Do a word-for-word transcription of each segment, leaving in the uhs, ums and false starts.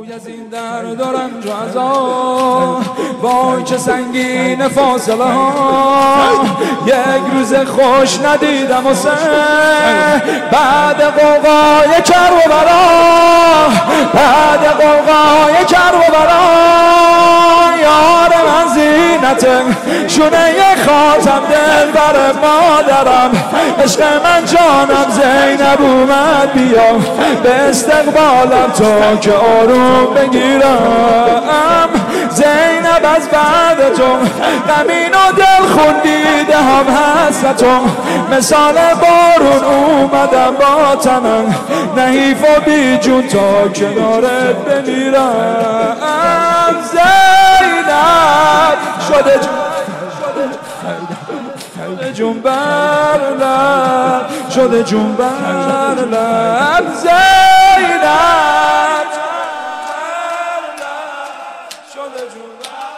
از این درد و رنج و عذاب وای چه سنگین فاصله ها یک روز خوش ندیدم و سه بعد قوقای کر و برا بعد قوقای کر و برا یار من زینت شونه خاتم دل بر مادرم عشق من جانم زینب اومد بیا به استقبالم تا که آروم بگیرم زینب از بعد تو غمین و دل خون دیده هم حسرتم مثال بارون اومدم با تنم نحیف و بی جون تا کنارت بمیرم زینب شده جون بر لب شده جون بر لب زینب شده جون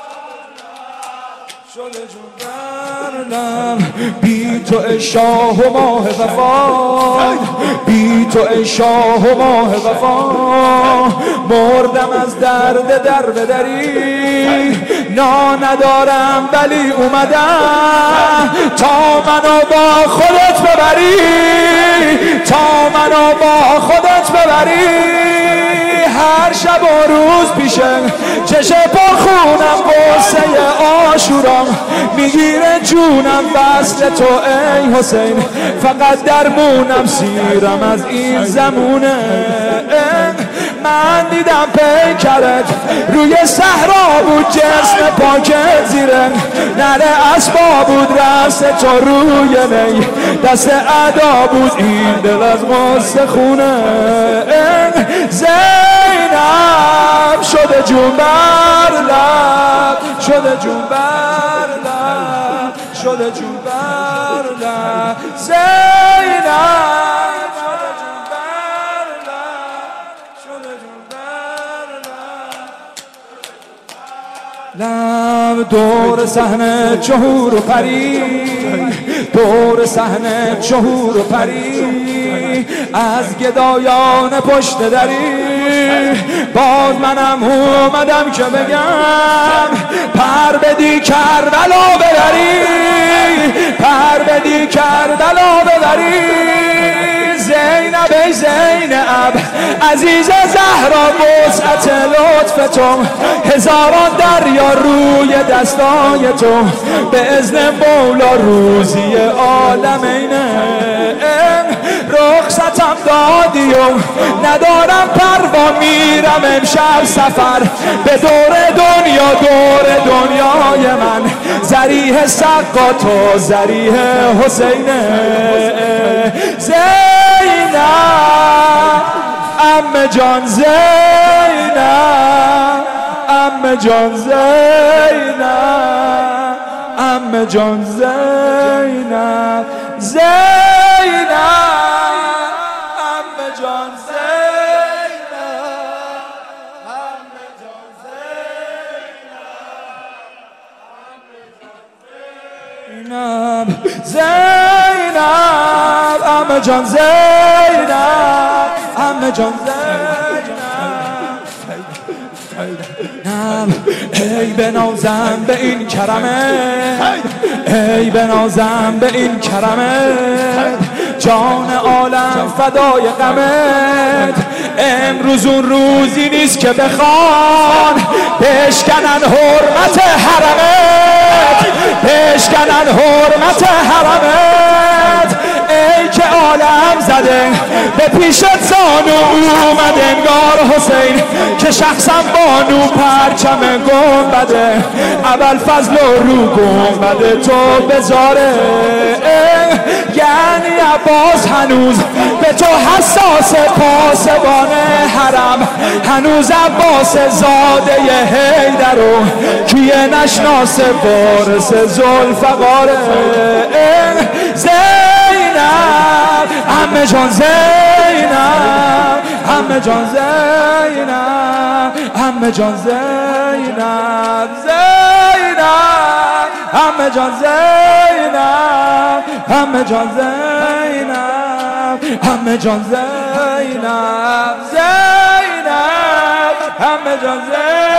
شده جون بر لب بی تو ای شاه و ماه وفا بی تو ای شاه و ماه وفا مردم از درد در بدری نا ندارم ولی اومدم تا منو با خودت ببری تا منو با خودت ببری هر شب و روز پیشه چشم پا خونم قصه آشورام میگیره جونم وصل تو ای حسین فقط درمونم سیرم از این زمونه من دیدم پیکرت روی صحرا بود جسم پاکت زیره نره اسبا بود رست تو روی نی دست ادا بود این دل از غصه خونه زینب شده جون بر لب شده جون بر لب شده جون بر لب زینب لب دور صحنه چهور و پری دور صحنه چهور و پری از گدایان پشت دری باز منم اومدم که بگم پر بدی کربلا ببری پر بدی کربلا ببری زینب ای زینب عزیز زهرا وسعت لطف تو هزاران دریا روی دستای تو به اذن مولا روزی عالمینه رخصتم دادی و ندارم پروا میرم امشب سفر به دور دنیا دور دنیای من ذریح سقا تو ذریح حسینه زینب عمه جان زینب عمه جان زینب عمه جان زینب زینب عمه جان زینب عمه جان زینب زینب عمه جان زینب عمه جان ای بنازم به این کرمه ای بنازم به این کرمه جان عالم فدای غمت امروز اون روزی نیست که بخوان بشکنن حرمت حرمت بشکنن حرمت حرمت ای که عالم زده به پیشت زانو اومد انگار حسین که شخصا بانو پرچم گنبده اول فضل رو گنبده تو بذاره یعنی عباس هنوز به تو حساس پاسبان حرم هنوز عباس زاده حیدر رو کیه نشناس وارث ذوالفقاره زینب عمه جان زینب عمه جان زینب عمه جان زینب زینب عمه جان زینب عمه جان زینب عمه جان زینب زینب همه جان